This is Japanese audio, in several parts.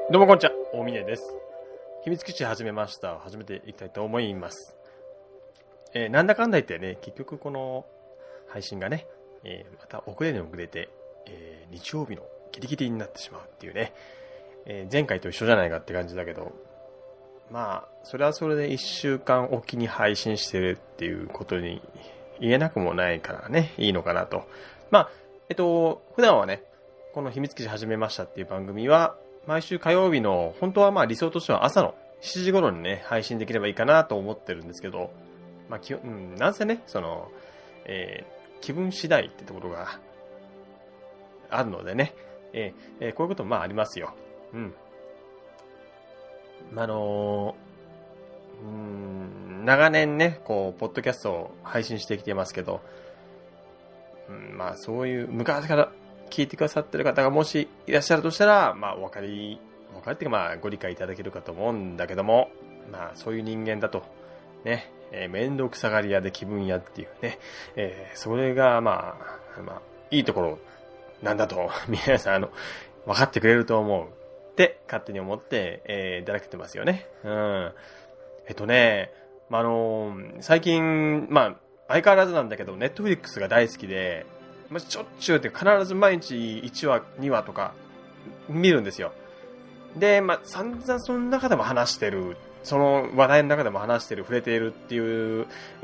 どうもこんにちは、大峰です。秘密基地始めました。始めていきたいと思います。なんだかんだ言ってね、結局この配信がね、また遅れに遅れて、日曜日のギリギリになってしまうっていうね、前回と一緒じゃないかって感じだけど、まあ、それはそれで1週間おきに配信してるっていうことに言えなくもないからね、いいのかなと。まあ、普段はね、この秘密基地始めましたっていう番組は、毎週火曜日の、本当はまあ理想としては朝の7時頃にね、配信できればいいかなと思ってるんですけど、まあ、なんせね、気分次第ってところがあるのでね、こういうこともまあありますよ。うん。長年ね、こう、ポッドキャストを配信してきてますけど、まあそういう昔から聞いてくださってる方がもしいらっしゃるとしたら、まあお分かりっていうかまあご理解いただけるかと思うんだけども、まあそういう人間だと、ね、面倒くさがり屋で気分屋っていうね、それがまあ、いいところなんだと、皆さん分かってくれると思うって勝手に思って、いただけてますよね。うん。最近、まあ、相変わらずなんだけど、ネットフリックスが大好きで、しょっちゅうって必ず毎日1話、2話とか見るんですよ。で、散々その中でも話してる、その話題の中でも話してる、触れているっていう、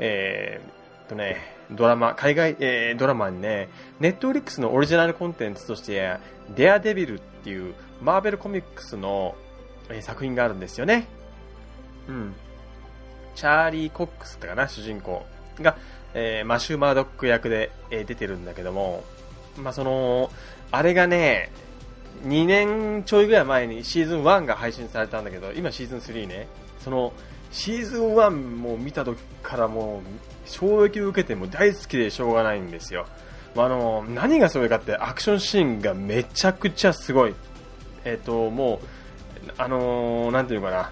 ドラマ、海外、ドラマにね、ネットフリックスのオリジナルコンテンツとして、デアデビルっていうマーベルコミックスの、作品があるんですよね。うん。チャーリー・コックスってかな、主人公が、マシュー・マードック役で、出てるんだけども、あれがね、2年ちょいぐらい前にシーズン1が配信されたんだけど、今シーズン3ね、シーズン1も見た時からもう、衝撃を受けても大好きでしょうがないんですよ。何がそれかってアクションシーンがめちゃくちゃすごい。もう、なんていうかな、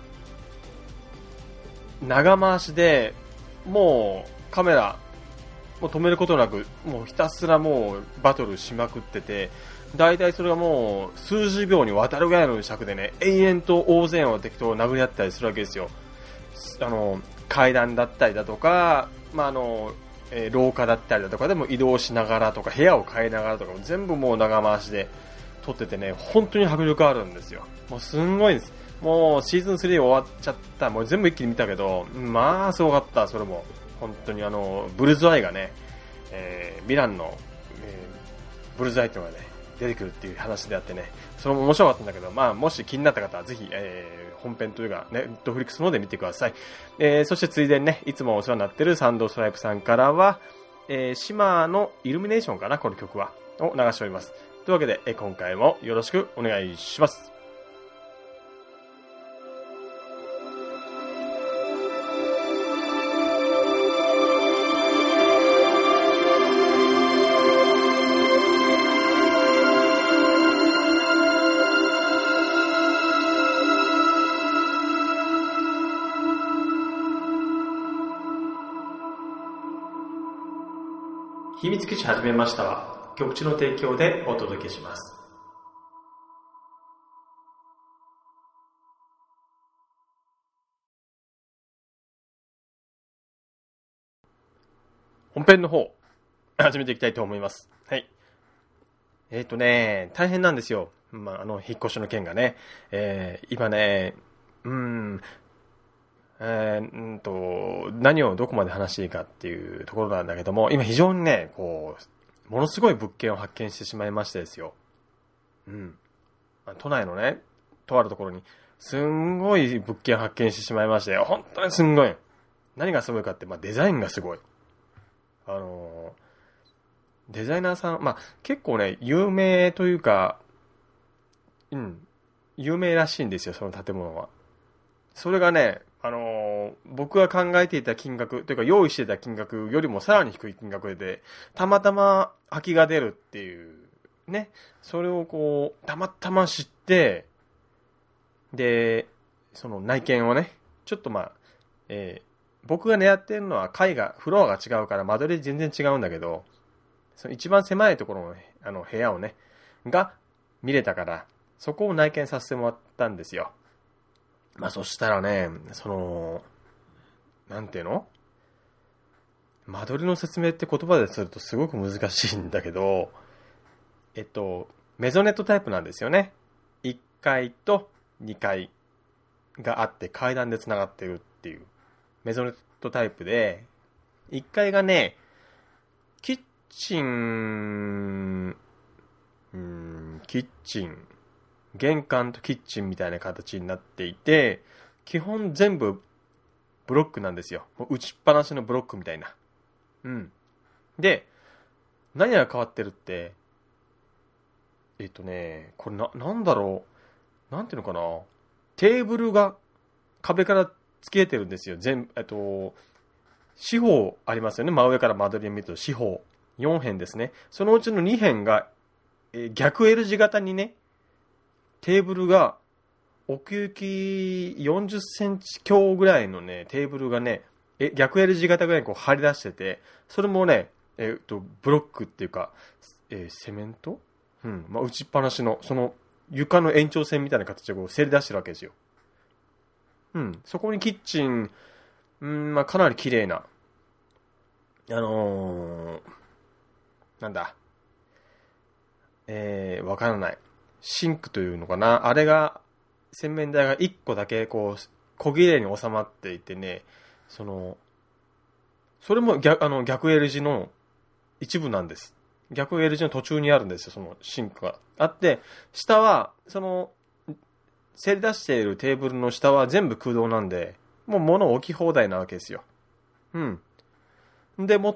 長回しで、もうカメラ、もう止めることなく、もうひたすらもうバトルしまくってて、大体それがもう数十秒にわたるぐらいの尺でね、延々と大勢の敵と殴り合ったりするわけですよ。階段だったりだとか、廊下だったりだとかでも移動しながらとか、部屋を変えながらとか、全部もう長回しで撮っててね、本当に迫力あるんですよ。もうすんごいです。もうシーズン3終わっちゃった。もう全部一気に見たけど、まあすごかった、それも。本当にブルズアイがね、ヴィランの、ブルズアイっていうのがね、出てくるっていう話であってね、それも面白かったんだけど、もし気になった方はぜひ、本編というか、ネットフリックスの方で見てください。そしてついでにね、いつもお世話になっているサンドストライプさんからは、島のイルミネーションかな、この曲は、を流しております。というわけで、今回もよろしくお願いします。秘密基地始めましたは、局地の提供でお届けします。本編の方、始めていきたいと思います。はい。大変なんですよ。引っ越しの件がね。今ね、何をどこまで話していいかっていうところなんだけども、今非常にね、ものすごい物件を発見してしまいましてですよ。都内のね、とあるところに、すんごい物件を発見してしまいまして、本当にすんごい。何がすごいかって、デザインがすごい。デザイナーさん、結構ね、有名というか、有名らしいんですよ、その建物は。それがね、僕が考えていた金額というか用意していた金額よりもさらに低い金額で、たまたま空きが出るっていうね、それをたまたま知って、で、その内見をね、ちょっと僕が狙ってるのはフロアが違うから間取り全然違うんだけど、その一番狭いところの、部屋をね、が見れたから、 そこを内見させてもらったんですよ。そしたらね、なんていうの？間取りの説明って言葉でするとすごく難しいんだけど、メゾネットタイプなんですよね。1階と2階があって階段でつながってるっていうメゾネットタイプで、1階がね、キッチン、玄関とキッチンみたいな形になっていて、基本全部ブロックなんですよ。もう打ちっぱなしのブロックみたいな。で、何が変わってるって、これなんだろう。なんていうのかな。テーブルが壁から突き出てるんですよ。四方ありますよね。真上から間取りを見ると四方。4辺ですね。そのうちの2辺が、逆 L 字型にね、テーブルが奥行き40センチ強ぐらいのね、テーブルがね、逆 L 字型ぐらいにこう張り出してて、それもね、ブロックっていうか、セメント？打ちっぱなしの、その床の延長線みたいな形でこうせり出してるわけですよ。そこにキッチン、かなり綺麗な、なんだ、わからない。シンクというのかな。あれが、洗面台が1個だけこう、小綺麗に収まっていてね、それも逆 L 字の一部なんです。逆 L 字の途中にあるんですよ、そのシンクが。あって、下は、せり出しているテーブルの下は全部空洞なんで、もう物置き放題なわけですよ。でもって、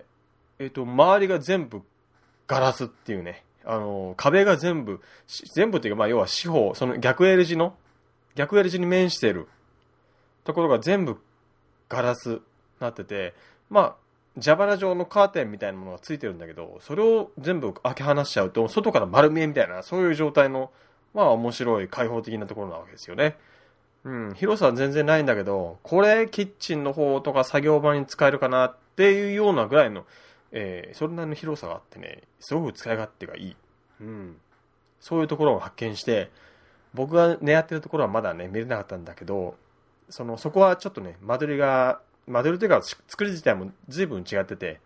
周りが全部ガラスっていうね、壁が全部っていうか、要は四方、その逆 L 字に面しているところが全部ガラスになってて、蛇腹状のカーテンみたいなものがついてるんだけど、それを全部開け放しちゃうと、外から丸見えみたいな、そういう状態の、面白い開放的なところなわけですよね。広さは全然ないんだけど、これキッチンの方とか作業場に使えるかなっていうようなぐらいの、それなりの広さがあってね、すごく使い勝手がいい。そういうところを発見して、僕が狙ってるところはまだね、見れなかったんだけど、そこはちょっとね、間取りというか作り自体も随分違ってて、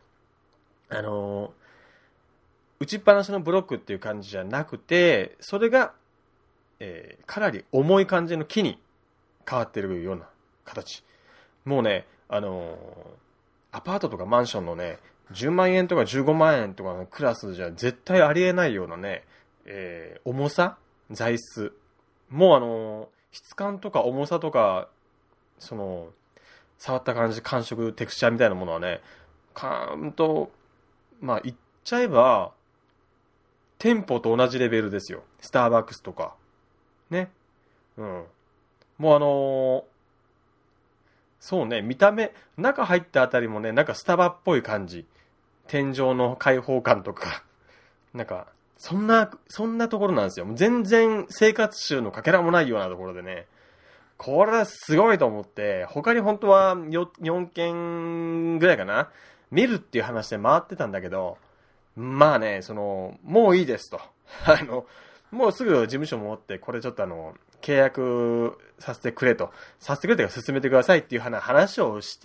打ちっぱなしのブロックっていう感じじゃなくて、それが、かなり重い感じの木に変わってるような形。もうね、アパートとかマンションのね、10万円とか15万円とかのクラスじゃ絶対ありえないようなね、重さ、材質。もう質感とか重さとか、触った感じ、感触、テクスチャーみたいなものはね、言っちゃえば、店舗と同じレベルですよ。スターバックスとか。ね。もうそうね、見た目、中入ったあたりもね、なんかスタバっぽい感じ。天井の開放感とか。なんか、そんなところなんですよ。全然生活習のかけらもないようなところでね。これはすごいと思って、他に本当は4件ぐらいかな。見るっていう話で回ってたんだけど、もういいですと。もうすぐ事務所戻って、これちょっと契約させてくれと。させてくれというか進めてくださいっていう話をして、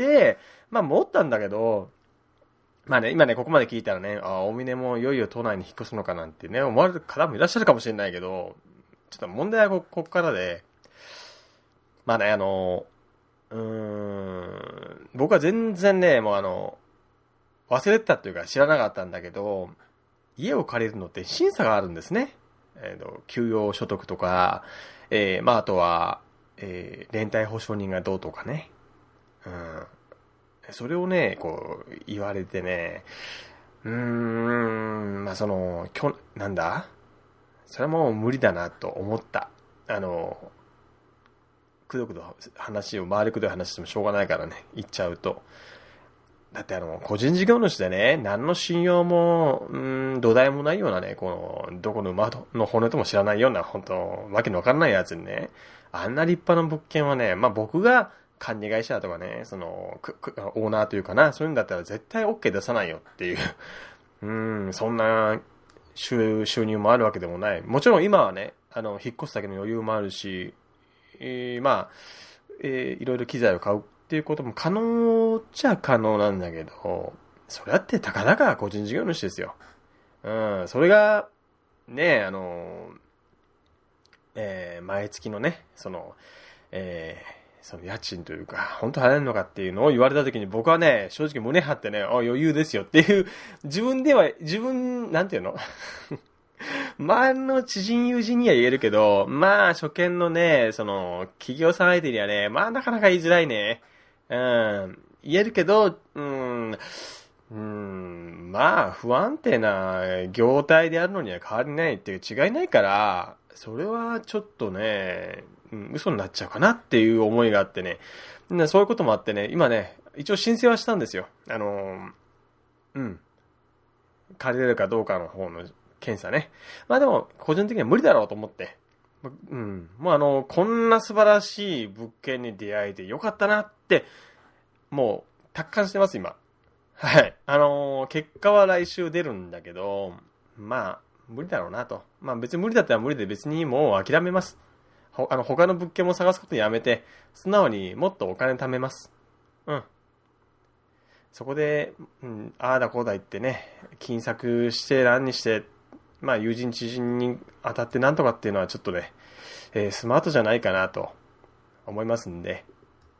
持ったんだけど、今ね、ここまで聞いたらね、大峰もいよいよ都内に引っ越すのかなんてね、思われる方もいらっしゃるかもしれないけど、ちょっと問題はここからで、僕は全然ね、もう忘れてたっていうか知らなかったんだけど、家を借りるのって審査があるんですね。給与所得とか、あとは、連帯保証人がどうとかね。それをね、こう、言われてね、なんだ？それはもう無理だなと思った。くどくど回りくどい話してもしょうがないからね、言っちゃうと。だって個人事業主でね、何の信用も、土台もないようなね、どこの馬の骨とも知らないような、本当わけのわからないやつにね、あんな立派な物件はね、僕が管理会社とかね、オーナーというかな、そういうんだったら絶対 OK 出さないよっていう、そんな収入もあるわけでもない。もちろん今はね、 引っ越すだけの余裕もあるし、まあ、いろいろ機材を買うっていうことも可能っちゃ可能なんだけど、それだってたかだか個人事業主ですよ。それが、ね、毎月のね、その家賃というか、本当払えるのかっていうのを言われたときに僕はね、正直胸張ってね、余裕ですよっていう、なんていうの周りの知人友人には言えるけど、まあ、初見のね、企業さん相手にはね、まあ、なかなか言いづらいね。言えるけど、まあ、不安定な業態であるのには変わりないっていう違いないから、それはちょっとね、嘘になっちゃうかなっていう思いがあってね。そういうこともあってね、今ね、一応申請はしたんですよ。借りれるかどうかの方の検査ね。まあでも、個人的には無理だろうと思って。もうこんな素晴らしい物件に出会えてよかったなって、もう、達観してます、今。はい。結果は来週出るんだけど、まあ、無理だろうなと。まあ別に無理だったら無理で別にもう諦めます。他の物件も探すことやめて、素直にもっとお金貯めます。そこで、ああだこうだ言ってね、金策して何にして、まあ友人知人に当たってなんとかっていうのはちょっとね、スマートじゃないかなと思いますんで、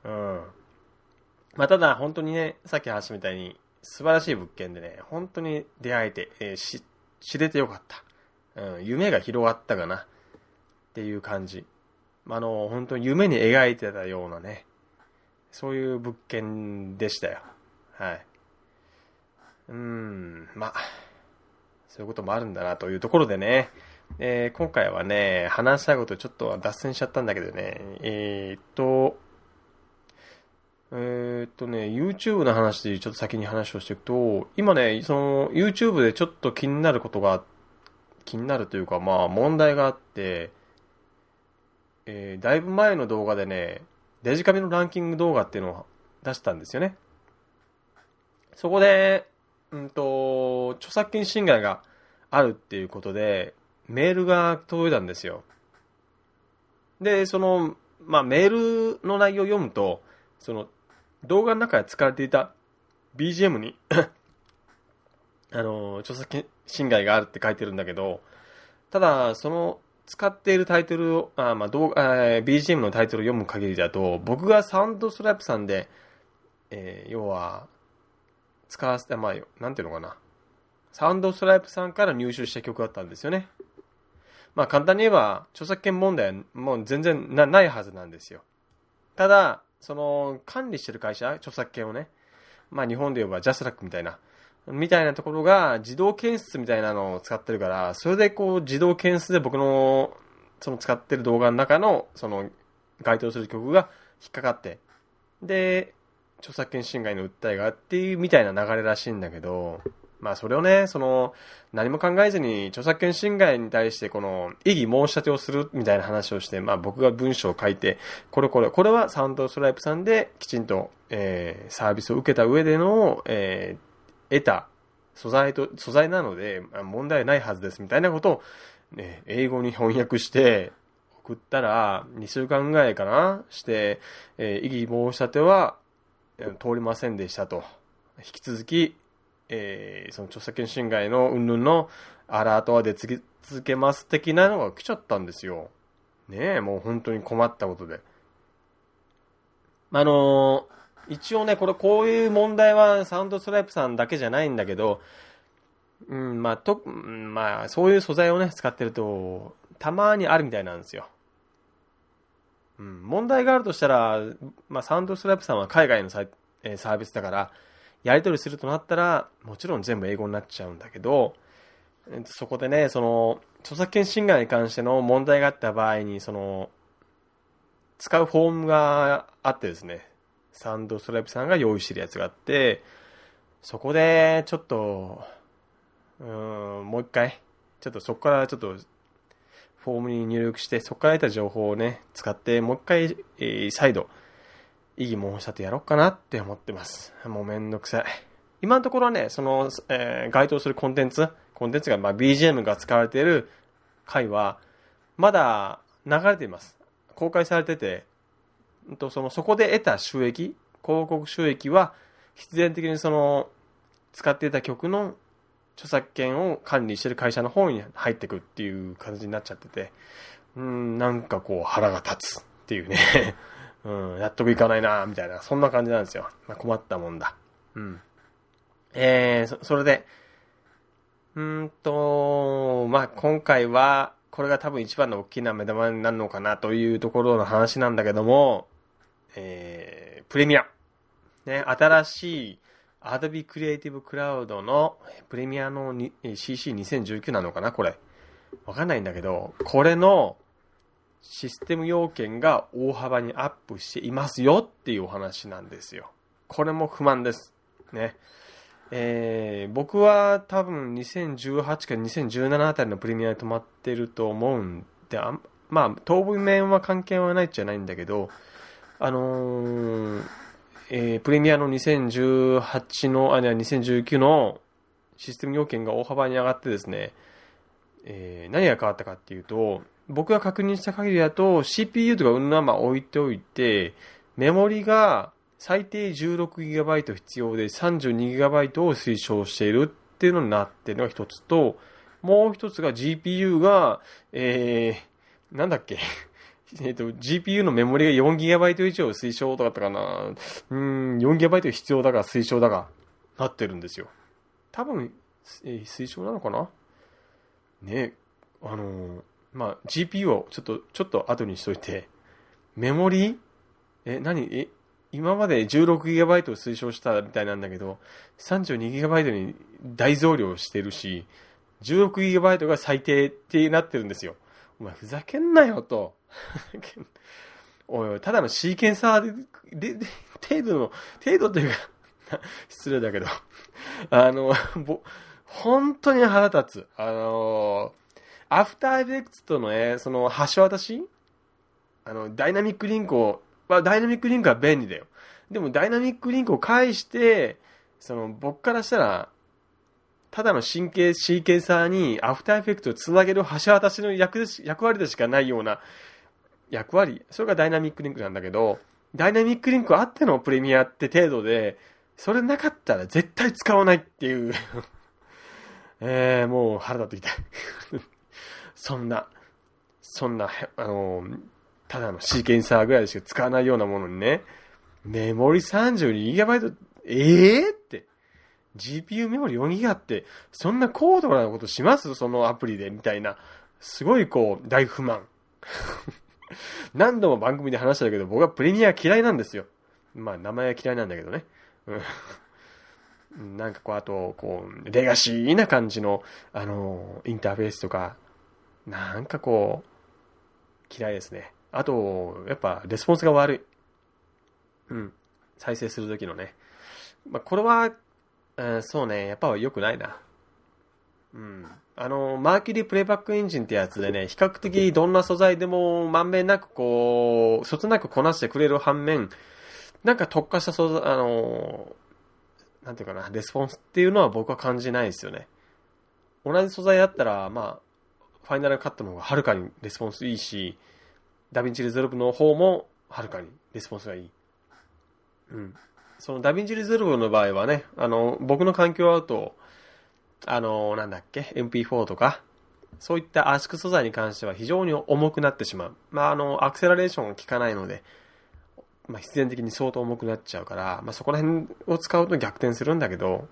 まあただ本当にね、さっき話したみたいに素晴らしい物件でね、本当に出会えて、知れてよかった。夢が広がったかなっていう感じ。本当に夢に描いてたようなね、そういう物件でしたよ。はい。まあ、そういうこともあるんだなというところでね、今回はね、話したいことちょっと脱線しちゃったんだけどね、YouTube の話でちょっと先に話をしていくと、今ね、YouTube でちょっと気になるというか、まあ、問題があって、だいぶ前の動画でね、デジカメのランキング動画っていうのを出したんですよね。そこで、著作権侵害があるっていうことで、メールが届いたんですよ。で、まあ、メールの内容を読むと、動画の中で使われていた BGM に著作権侵害があるって書いてるんだけど、ただ、使っているタイトルを、BGM のタイトルを読む限りだと、僕がサウンドストライプさんで、要は、使わせて、まあ、なんていうのかな。サウンドストライプさんから入手した曲だったんですよね。まあ、簡単に言えば、著作権問題はもう全然ないはずなんですよ。ただ、管理してる会社、著作権をね、まあ、日本で言えばジャスラックみたいなところが自動検出みたいなのを使ってるから、それで自動検出で僕の使ってる動画の中の該当する曲が引っかかって、で、著作権侵害の訴えがあっていうみたいな流れらしいんだけど、まあそれをね、何も考えずに著作権侵害に対して異議申し立てをするみたいな話をして、まあ僕が文章を書いて、これはサウンドストライプさんできちんと、サービスを受けた上での、得た素材なので問題ないはずですみたいなことを、ね、英語に翻訳して送ったら2週間ぐらいかなして、異議申し立ては通りませんでしたと。引き続き、その著作権侵害の云々のアラートは出続けます的なのが来ちゃったんですよ。ねえ、もう本当に困ったことで。一応ね、こういう問題はサウンドストライプさんだけじゃないんだけど、まあ、そういう素材をね、使ってると、たまにあるみたいなんですよ。問題があるとしたら、まあ、サウンドストライプさんは海外のサービスだから、やり取りするとなったら、もちろん全部英語になっちゃうんだけど、そこでね、著作権侵害に関しての問題があった場合に、使うフォームがあってですね、サウンドストライプさんが用意してるやつがあって、そこで、ちょっと、もう一回、ちょっとそこからちょっと、フォームに入力して、そこから得た情報をね、使って、もう一回、再度、異議申し立てやろうかなって思ってます。もうめんどくさい。今のところはね、該当するコンテンツが、まあ、BGM が使われている回は、 まだ流れています。公開されてて、そこで得た収益、広告収益は必然的にその使っていた曲の著作権を管理している会社の方に入ってくっていう感じになっちゃってて、なんかこう腹が立つっていうね、納得いかないなみたいな、そんな感じなんですよ。困ったもんだ。それで、今回は、これが多分一番の大きな目玉になるのかなというところの話なんだけども、プレミア。ね、新しい Adobe Creative Cloud のプレミアのCC2019 なのかなこれ。わかんないんだけど、これのシステム要件が大幅にアップしていますよっていうお話なんですよ。これも不満です。ね。僕は多分2018か2017あたりのプレミアで止まってると思うんで、当面は関係はないっちゃないんだけど、プレミアの2018の、2019のシステム要件が大幅に上がってですね、何が変わったかっていうと、僕が確認した限りだと CPU とか置いておいて、メモリが最低 16GB 必要で 32GB を推奨しているっていうのになっているのが一つと、もう一つが GPU が、なんだっけGPU のメモリが 4GB 以上推奨とかだったかな。4GB 必要だが推奨だが、なってるんですよ。多分、推奨なのかなね、GPU をちょっと後にしといて、メモリ今まで 16GB を推奨したみたいなんだけど、32GB に大増量してるし、16GB が最低ってなってるんですよ。お前ふざけんなよと。おい、ただのシーケンサーで程度というか、失礼だけど、本当に腹立つ。アフターエフェクツとのね、その橋渡しダイナミックリンクは便利だよ。でもダイナミックリンクを介して、僕からしたら、ただのシーケンサーにアフターエフェクトをつなげる橋渡しの役割でしかないような役割。それがダイナミックリンクなんだけど、ダイナミックリンクあってのプレミアって程度で、それなかったら絶対使わないっていう。もう腹立ってきた。そんな、ただのシーケンサーぐらいしか使わないようなものにね、メモリ 32GB、って、GPU メモリ 4GB って、そんな高度なことしますそのアプリでみたいな、すごい大不満。何度も番組で話したけど、僕はプレミア嫌いなんですよ。名前は嫌いなんだけどね。なんかあと、レガシーな感じの、インターフェースとか、なんか嫌いですね。あと、やっぱ、レスポンスが悪い。再生するときのね。これは、そうね、やっぱ良くないな。マーキュリープレイバックエンジンってやつでね、比較的どんな素材でもまんべんなくそつなくこなしてくれる反面、なんか特化した素材、なんていうかな、レスポンスっていうのは僕は感じないですよね。同じ素材だったら、ファイナルカットの方がはるかにレスポンスいいし、ダヴィンチリゾルブの方もはるかにレスポンスがいい。そのダヴィンチリゾルブの場合はね、僕の環境だと、なんだっけ、MP4 とか、そういった圧縮素材に関しては非常に重くなってしまう。アクセラレーションが効かないので、必然的に相当重くなっちゃうから、そこら辺を使うと逆転するんだけど、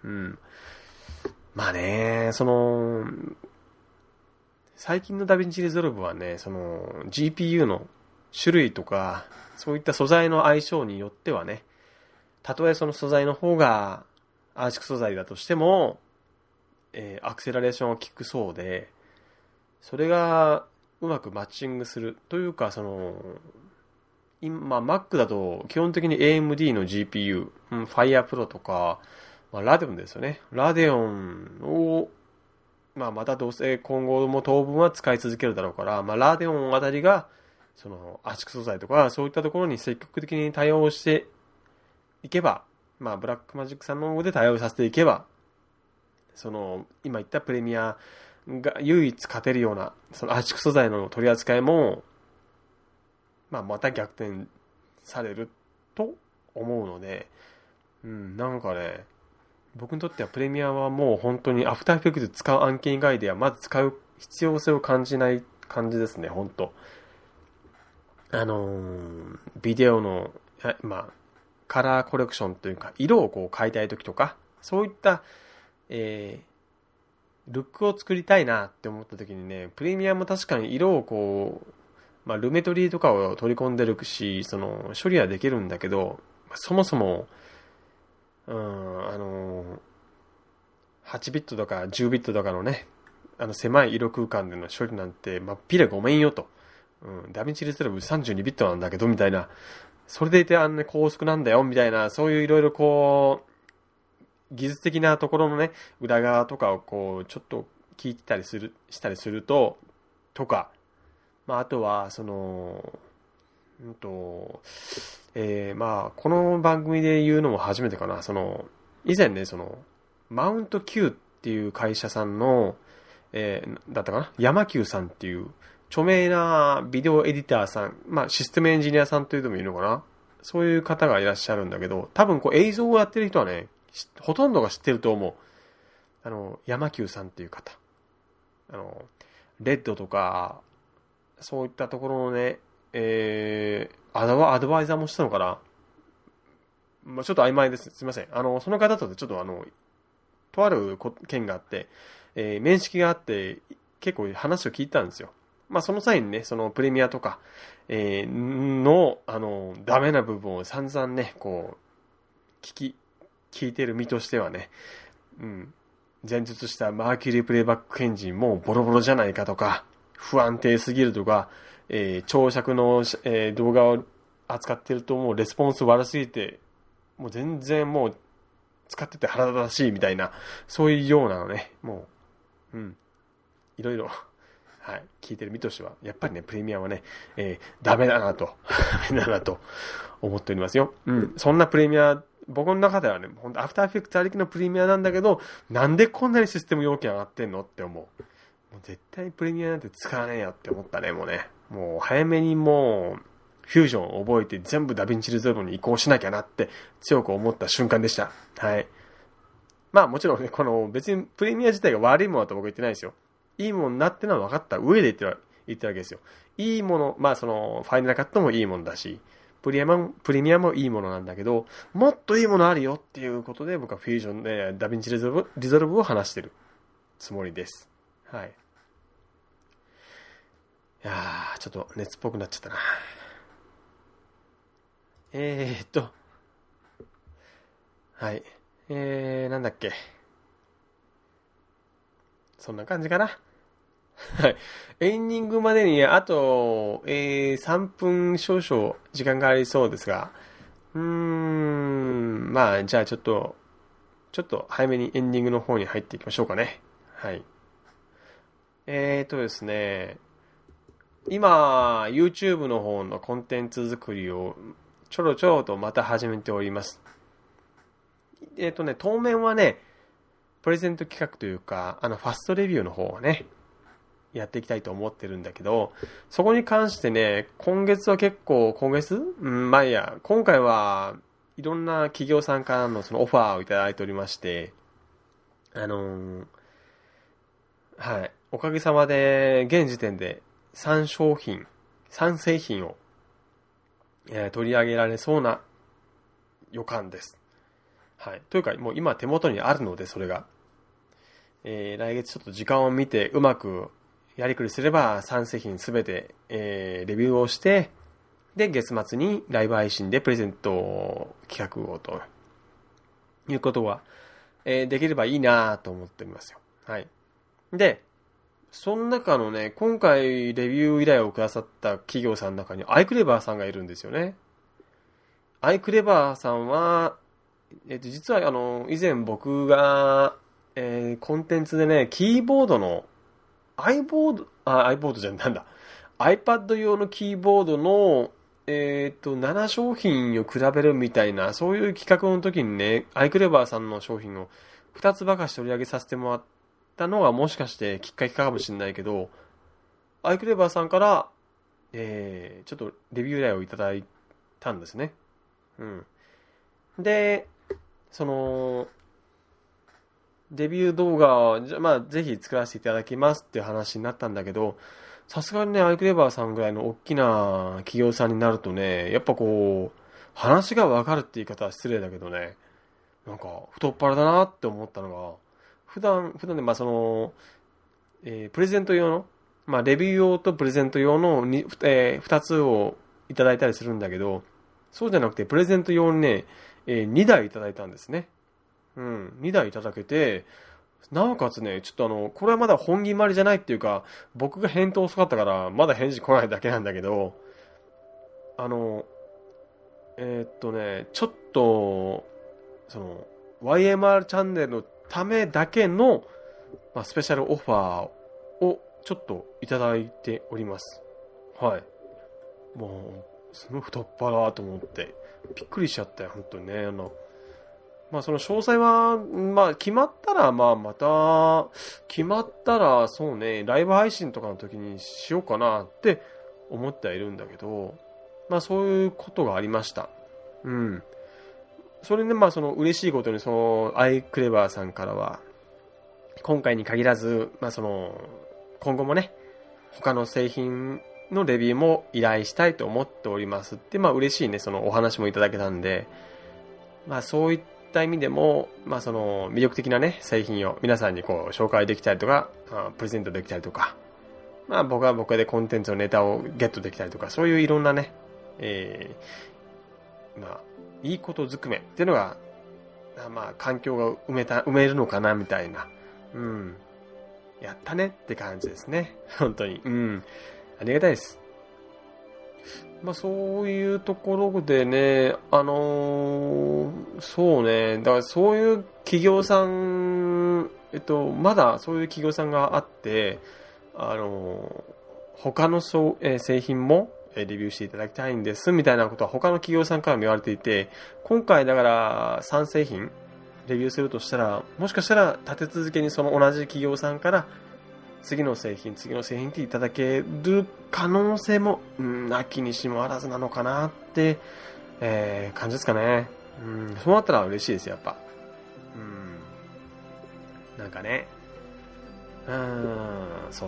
最近のダヴィンチリゾルブはね、GPU の種類とか、そういった素材の相性によってはね、たとえその素材の方が圧縮素材だとしても、アクセラレーションが効くそうで、それがうまくマッチングするというか、今、Mac だと基本的に AMD の GPU、Fire Pro とか、ラデオンですよね。ラデオンを、またどうせ今後も当分は使い続けるだろうから、ラデオンあたりが、圧縮素材とか、そういったところに積極的に対応していけば、ブラックマジックさんの方で対応させていけば、今言ったプレミアが唯一勝てるような、その圧縮素材の取り扱いも、また逆転されると思うので、なんかね、僕にとってはプレミアはもう本当にアフターエフェクト使う案件以外ではまず使う必要性を感じない感じですね、本当。ビデオの、カラーコレクションというか、色をこう変えたいときとか、そういった、ルックを作りたいなって思ったときにね、プレミアも確かに色をこう、ルメトリとかを取り込んでるし、その処理はできるんだけど、そもそも、8ビットとか10ビットとかのね、狭い色空間での処理なんて、ピレごめんよと。ダヴィンチリゾルブ32ビットなんだけど、みたいな。それでいて高速なんだよ、みたいな、そういういろいろこう、技術的なところのね、裏側とかをこう、ちょっと聞いてたりしたりすると、とか、あとは、この番組で言うのも初めてかな。以前ね、マウント Q っていう会社さんの、だったかな、山 Q さんっていう著名なビデオエディターさん、システムエンジニアさんというのもいるのかな。そういう方がいらっしゃるんだけど、多分こう映像をやってる人はね、ほとんどが知ってると思う。山 Q さんっていう方。レッドとか、そういったところのね、アドバイザーもしたのかな。ちょっと曖昧です。すみません。その方とちょっととある件があって、面識があって、結構話を聞いたんですよ。その際にね、そのプレミアとか、ダメな部分を散々ね、こう、聞いてる身としてはね、前述したマーキュリープレイバックエンジンもボロボロじゃないかとか、不安定すぎるとか、長尺の、動画を扱ってるともうレスポンス悪すぎて、もう全然もう使ってて腹立たしいみたいな、そういうようなのね、もう、いろいろ、はい、聞いてる身としては、やっぱりね、プレミアはね、ダメだなと思っておりますよ。そんなプレミア、僕の中ではね、本当アフターエフェクツありきのプレミアなんだけど、なんでこんなにシステム要件上がってんのって思う。もう絶対プレミアなんて使わねえよって思ったね、もうね。もう早めにもう、フュージョンを覚えて全部ダヴィンチリゾルブに移行しなきゃなって強く思った瞬間でした。はい。もちろんね、別にプレミア自体が悪いものだと僕は言ってないですよ。いいものになってのは分かった上で言ってるわけですよ。いいもの、ファイナルカットもいいものだし、プレミアもいいものなんだけど、もっといいものあるよっていうことで僕はフュージョンでダヴィンチリゾルブを話してるつもりです。はい。いやー、ちょっと熱っぽくなっちゃったな。はい。なんだっけ。そんな感じかな。はい。エンディングまでにあと、3分少々時間がありそうですが、じゃあちょっと早めにエンディングの方に入っていきましょうかね。はい。ですね、今、YouTube の方のコンテンツ作りをちょろとまた始めております。当面はね、プレゼント企画というか、ファストレビューの方をね、やっていきたいと思ってるんだけど、そこに関してね、今月は結構、今回はいろんな企業さんからのそのオファーをいただいておりまして、はい、おかげさまで現時点で3製品を、取り上げられそうな予感です。はい。というか、もう今手元にあるので、それが。来月ちょっと時間を見てうまくやりくりすれば3製品すべて、レビューをして、で、月末にライブ配信でプレゼント企画をということは、できればいいなと思っておりますよ。はい。で、その中のね、今回レビュー依頼をくださった企業さんの中にアイクレバーさんがいるんですよね。アイクレバーさんは、実は以前僕が、コンテンツでね、キーボードの、iPod じゃなんだ。iPad 用のキーボードの、7商品を比べるみたいな、そういう企画の時にね、アイクレバーさんの商品を2つばかし取り上げさせてもらったのがもしかしてきっかけかもしれないけど、アイクレバーさんから、ちょっとレビュー依頼をいただいたんですね。うん。で、その、デビュー動画を、まあ、ぜひ作らせていただきますっていう話になったんだけど、さすがにね、アイクレバーさんぐらいの大きな企業さんになるとね、やっぱこう、話がわかるって言い方は失礼だけどね、なんか、太っ腹だなって思ったのが、普段で、まあその、プレゼント用の、まあレビュー用とプレゼント用の2つをいただいたりするんだけど、そうじゃなくて、プレゼント用にね、2台いただいたんですね。うん、2台いただけて、なおかつね、ちょっとこれはまだ本決まりじゃないっていうか、僕が返答遅かったから、まだ返事来ないだけなんだけど、ちょっと、その、YMR チャンネルのためだけの、まあ、スペシャルオファーをちょっといただいております。はい。もう、すごい太っ腹と思って、びっくりしちゃったよ、本当にね。まあその詳細は、まあ決まったら、まあまた、決まったら、そうね、ライブ配信とかの時にしようかなって思ってはいるんだけど、まあそういうことがありました。うん。それでまあその嬉しいことに、その、アイクレバーさんからは、今回に限らず、まあその、今後もね、他の製品のレビューも依頼したいと思っておりますって、まあ嬉しいね、そのお話もいただけたんで、まあそういった意味でも、まあその魅力的なね、製品を皆さんにこう紹介できたりとか、プレゼントできたりとか、まあ僕は僕でコンテンツのネタをゲットできたりとか、そういういろんなね、まあ、いいことずくめっていうのが、まあ環境が埋めるのかなみたいな、うん。やったねって感じですね。本当に。うん。ありがたいです。まあそういうところでね、そうね、だからそういう企業さん、まだそういう企業さんがあって、他の製品もレビューしていただきたいんですみたいなことは他の企業さんからも言われていて、今回だから3製品レビューするとしたら、もしかしたら立て続けにその同じ企業さんから次の製品っていただける可能性も、なきにしもあらずなのかなって、感じですかね。そうなったら嬉しいですよ、やっぱ。なんかね。そう。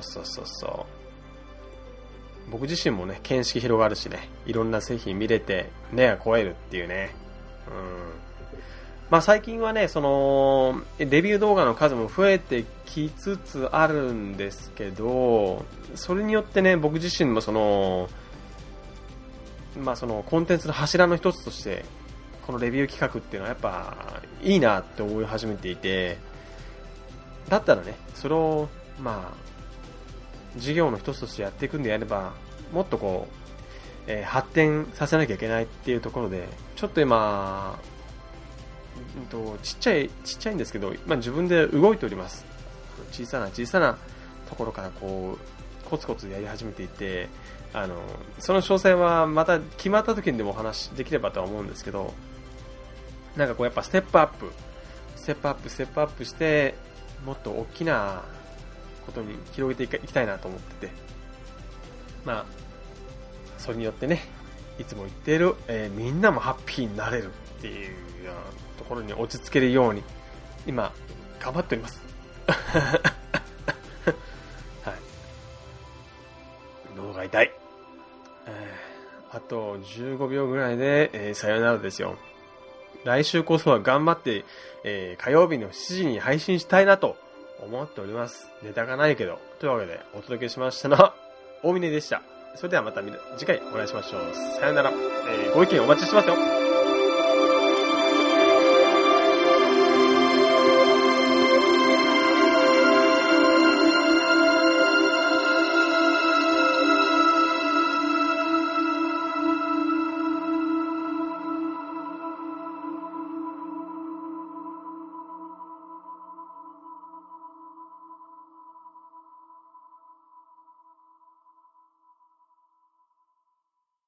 僕自身もね、見識広がるしね、いろんな製品見れて、目が肥えるっていうね。まあ最近はね、その、レビュー動画の数も増えてきつつあるんですけど、それによってね、僕自身もその、まあそのコンテンツの柱の一つとして、このレビュー企画っていうのはやっぱいいなって思い始めていて、だったらね、それを、まあ、事業の一つとしてやっていくんであれば、もっとこう、発展させなきゃいけないっていうところで、ちょっと今、ちっちゃいんですけど、自分で動いております。小さなところからこう、コツコツやり始めていて、その詳細はまた決まった時にでもお話できればとは思うんですけど、なんかこうやっぱステップアップして、もっと大きなことに広げていきたいなと思ってて、まあ、それによってね、いつも言っている、みんなもハッピーになれるっていうようなところに落ち着けるように、今、頑張っております。はい。喉が痛い。あと15秒ぐらいで、さよならですよ。来週こそは頑張って、火曜日の7時に配信したいなと思っております。ネタがないけど。というわけで、お届けしましたのは、大峰でした。それではまた次回お会いしましょう。さよなら。ご意見お待ちしてますよ。